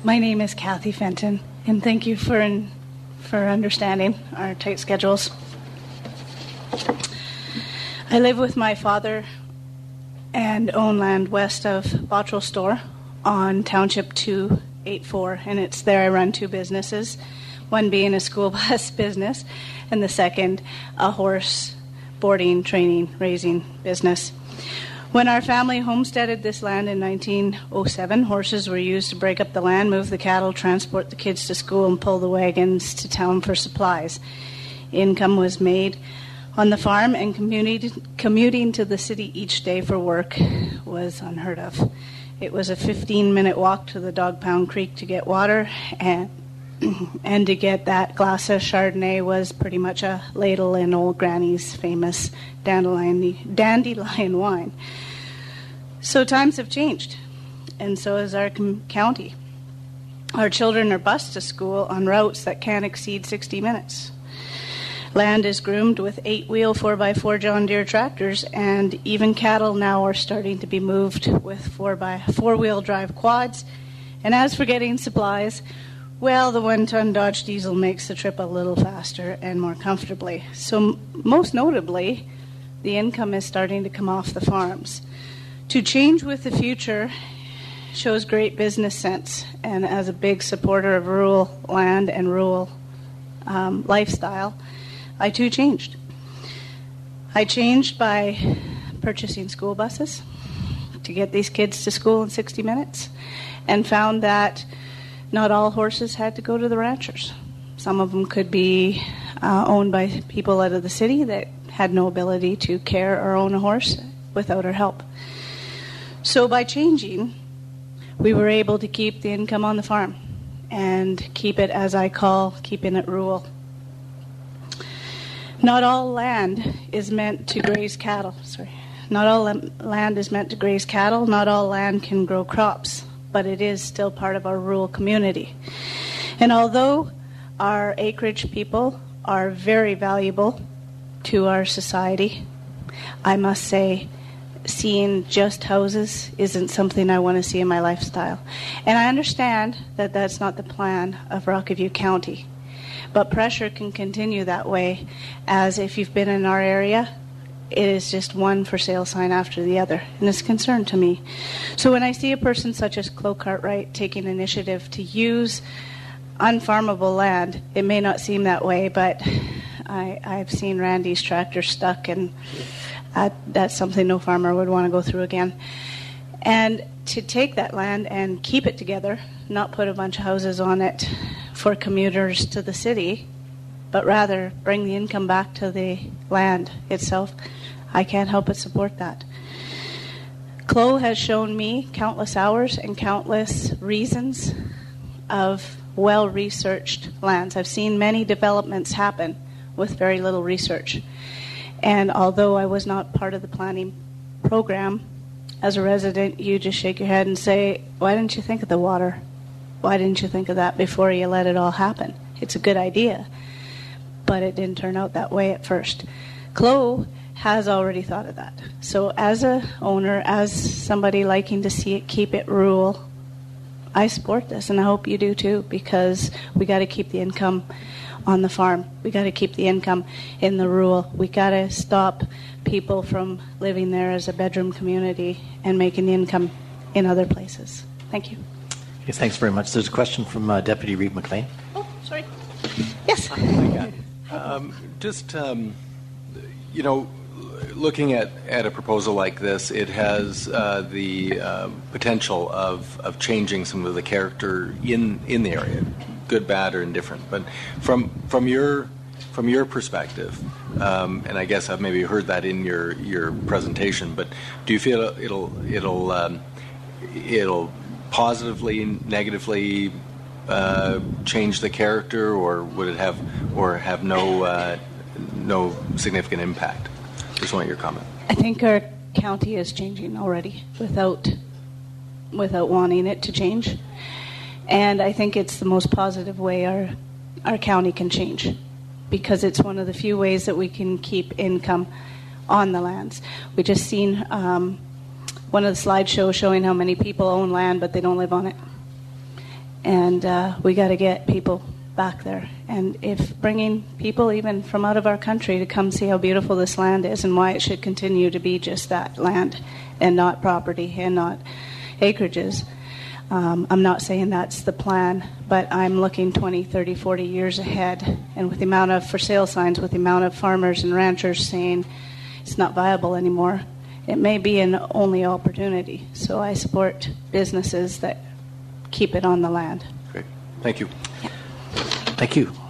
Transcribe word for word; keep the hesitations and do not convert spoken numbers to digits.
My name is Kathy Fenton, and thank you for in, for understanding our tight schedules. I live with my father and own land west of Bottrell Store on Township two eighty-four, and it's there I run two businesses, one being a school bus business, and the second a horse boarding, training, raising business. When our family homesteaded this land in nineteen oh seven, horses were used to break up the land, move the cattle, transport the kids to school, and pull the wagons to town for supplies. Income was made on the farm, and commuting to the city each day for work was unheard of. It was a fifteen-minute walk to the Dog Pound Creek to get water, and and to get that glass of Chardonnay was pretty much a ladle in old Granny's famous dandelion, dandelion wine. So times have changed, and so has our com- county. Our children are bused to school on routes that can't exceed sixty minutes. Land is groomed with eight-wheel four by four John Deere tractors, and even cattle now are starting to be moved with four by four-wheel drive quads. And as for getting supplies, well, the one-ton Dodge diesel makes the trip a little faster and more comfortably. So m- most notably, the income is starting to come off the farms. To change with the future shows great business sense, and as a big supporter of rural land and rural um, lifestyle, I too changed. I changed by purchasing school buses to get these kids to school in sixty minutes, and found that not all horses had to go to the ranchers. Some of them could be uh, owned by people out of the city that had no ability to care or own a horse without our help. So by changing, we were able to keep the income on the farm and keep it, as I call, keeping it rural. Not all land is meant to graze cattle. Sorry. Not all land is meant to graze cattle. Not all land can grow crops, but it is still part of our rural community. And although our acreage people are very valuable to our society, I must say seeing just houses isn't something I want to see in my lifestyle. And I understand that that's not the plan of Rocky County, but pressure can continue that way, as if you've been in our area, it is just one for sale sign after the other, and it's a concern to me. So when I see a person such as Chloe Cartwright taking initiative to use unfarmable land, it may not seem that way, but I, I've seen Randy's tractor stuck, and that, that's something no farmer would want to go through again. And to take that land and keep it together, not put a bunch of houses on it for commuters to the city, but rather bring the income back to the land itself, I can't help but support that. Chloe has shown me countless hours and countless reasons of well-researched lands. I've seen many developments happen with very little research. And although I was not part of the planning program, as a resident, you just shake your head and say, why didn't you think of the water? Why didn't you think of that before you let it all happen? It's a good idea, but it didn't turn out that way at first. Chloe has already thought of that. So as a owner, as somebody liking to see it, keep it rural, I support this, and I hope you do too, because we got to keep the income on the farm. We got to keep the income in the rural. We got to stop people from living there as a bedroom community and making the income in other places. Thank you. Okay, thanks very much. There's a question from uh, Deputy Reeve McLean. Oh, sorry. Yes. um, just, um, you know, looking at, at a proposal like this, it has uh, the uh, potential of, of changing some of the character in, in the area, good, bad, or indifferent. But from from your from your perspective, um, and I guess I've maybe heard that in your, your presentation, but do you feel it'll it'll um, it'll positively, negatively uh, change the character, or would it have or have no uh, no significant impact? Just want your comment. I think our county is changing already without without wanting it to change. And I think it's the most positive way our our county can change, because it's one of the few ways that we can keep income on the lands. We just seen um, one of the slideshows showing how many people own land but they don't live on it. and uh, we got to get people back there. And if bringing people even from out of our country to come see how beautiful this land is and why it should continue to be just that, land and not property and not acreages. Um, I'm not saying that's the plan, but I'm looking twenty, thirty, forty years ahead. And with the amount of for sale signs, with the amount of farmers and ranchers saying it's not viable anymore, it may be an only opportunity. So I support businesses that keep it on the land. Great. Thank you. Thank you.